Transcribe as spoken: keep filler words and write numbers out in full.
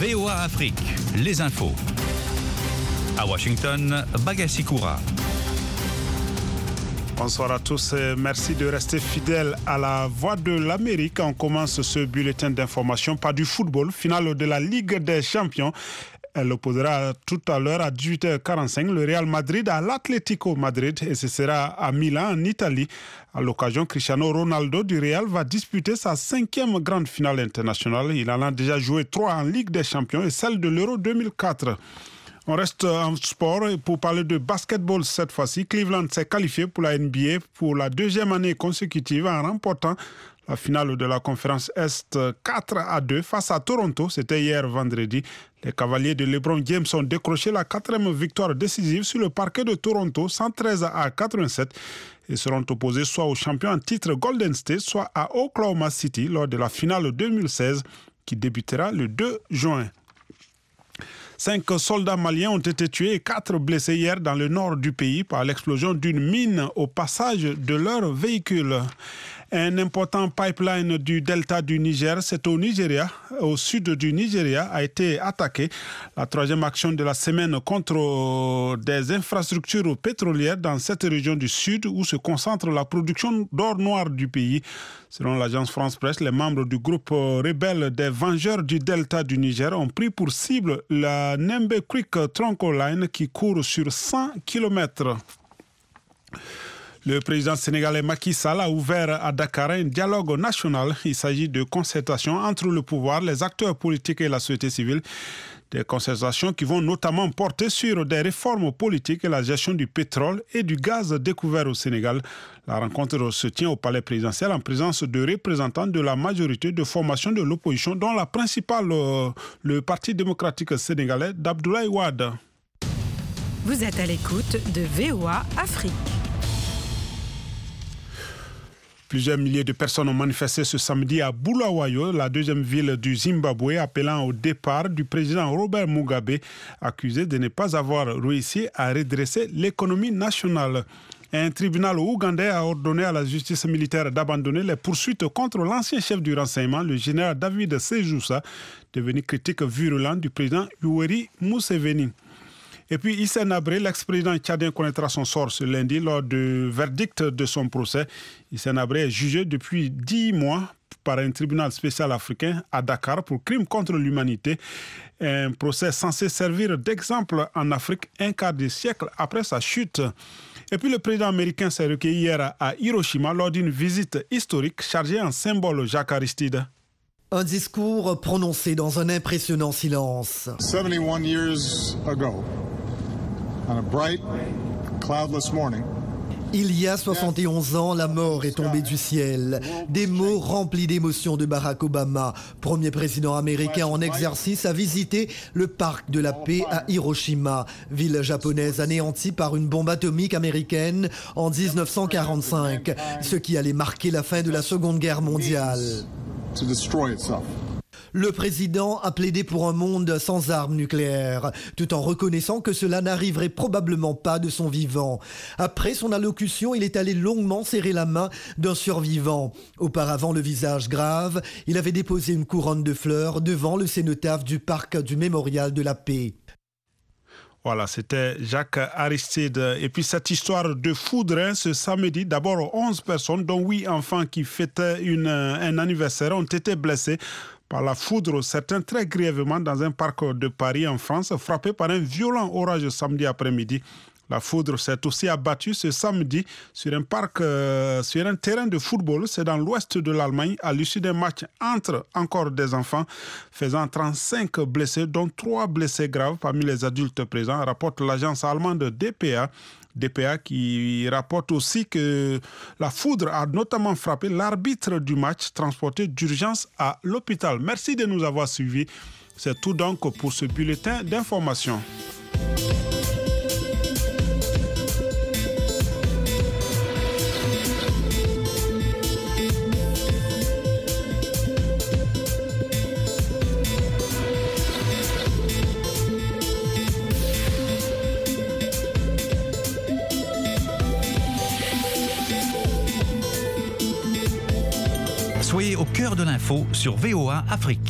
V O A Afrique, les infos. À Washington, Bagassi Koura. Bonsoir à tous et merci de rester fidèles à la Voix de l'Amérique. On commence ce bulletin d'information par du football, finale de la Ligue des Champions. Elle opposera tout à l'heure à dix-huit heures quarante-cinq le Real Madrid à l'Atlético Madrid et ce sera à Milan en Italie. À l'occasion, Cristiano Ronaldo du Real va disputer sa cinquième grande finale internationale. Il en a déjà joué trois en Ligue des Champions et celle de l'Euro deux mille quatre. On reste en sport pour parler de basketball cette fois-ci. Cleveland s'est qualifié pour la N B A pour la deuxième année consécutive en remportant la finale de la conférence Est quatre à deux face à Toronto. C'était hier vendredi. Les Cavaliers de LeBron James ont décroché la quatrième victoire décisive sur le parquet de Toronto, cent treize à quatre-vingt-sept, et seront opposés soit au champion en titre Golden State, soit à Oklahoma City lors de la finale deux mille seize qui débutera le deux juin. Cinq soldats maliens ont été tués et quatre blessés hier dans le nord du pays par l'explosion d'une mine au passage de leur véhicule. Un important pipeline du delta du Niger, c'est au Nigeria, au sud du Nigeria, a été attaqué. La troisième action de la semaine contre des infrastructures pétrolières dans cette région du sud où se concentre la production d'or noir du pays. Selon l'agence France Presse, les membres du groupe rebelle des Vengeurs du delta du Niger ont pris pour cible la Nembe Creek Tronco Line qui court sur cent kilomètres. Le président sénégalais Macky Sall a ouvert à Dakar un dialogue national. Il s'agit de concertations entre le pouvoir, les acteurs politiques et la société civile. Des concertations qui vont notamment porter sur des réformes politiques et la gestion du pétrole et du gaz découvert au Sénégal. La rencontre se tient au palais présidentiel en présence de représentants de la majorité de formations de l'opposition, dont la principale, euh, le Parti démocratique sénégalais d'Abdoulaye Wade. Vous êtes à l'écoute de V O A Afrique. Plusieurs milliers de personnes ont manifesté ce samedi à Bulawayo, la deuxième ville du Zimbabwe, appelant au départ du président Robert Mugabe, accusé de ne pas avoir réussi à redresser l'économie nationale. Un tribunal ougandais a ordonné à la justice militaire d'abandonner les poursuites contre l'ancien chef du renseignement, le général David Sejusa, devenu critique virulent du président Yoweri Museveni. Et puis Hissène Habré, l'ex-président tchadien, connaîtra son sort ce lundi lors du verdict de son procès. Hissène Habré est jugé depuis dix mois par un tribunal spécial africain à Dakar pour crime contre l'humanité. Un procès censé servir d'exemple en Afrique un quart de siècle après sa chute. Et puis le président américain s'est recueilli hier à Hiroshima lors d'une visite historique chargée en symbole. Jacques Aristide. Un discours prononcé dans un impressionnant silence. seventy-one years ago, on a bright, cloudless morning, il y a soixante et onze ans, la mort est tombée du ciel. Des mots remplis d'émotion de Barack Obama, premier président américain en exercice, a visité le parc de la paix à Hiroshima, ville japonaise anéantie par une bombe atomique américaine en dix-neuf cent quarante-cinq, ce qui allait marquer la fin de la Seconde Guerre mondiale. to destroy itself. Le président a plaidé pour un monde sans armes nucléaires, tout en reconnaissant que cela n'arriverait probablement pas de son vivant. Après son allocution, il est allé longuement serrer la main d'un survivant. Auparavant, le visage grave, il avait déposé une couronne de fleurs devant le cénotaphe du parc du Mémorial de la Paix. Voilà, c'était Jacques Aristide. Et puis cette histoire de foudre, hein, ce samedi, d'abord onze personnes, dont huit enfants qui fêtaient une, un anniversaire, ont été blessés par la foudre, certains très grièvement dans un parc de Paris en France, frappé par un violent orage samedi après-midi. La foudre s'est aussi abattue ce samedi sur un parc, euh, sur un terrain de football. C'est dans l'ouest de l'Allemagne, à l'issue d'un match entre encore des enfants, faisant trente-cinq blessés, dont trois blessés graves parmi les adultes présents, rapporte l'agence allemande D P A. D P A qui rapporte aussi que la foudre a notamment frappé l'arbitre du match, transporté d'urgence à l'hôpital. Merci de nous avoir suivis. C'est tout donc pour ce bulletin d'information. Soyez au cœur de l'info sur V O A Afrique.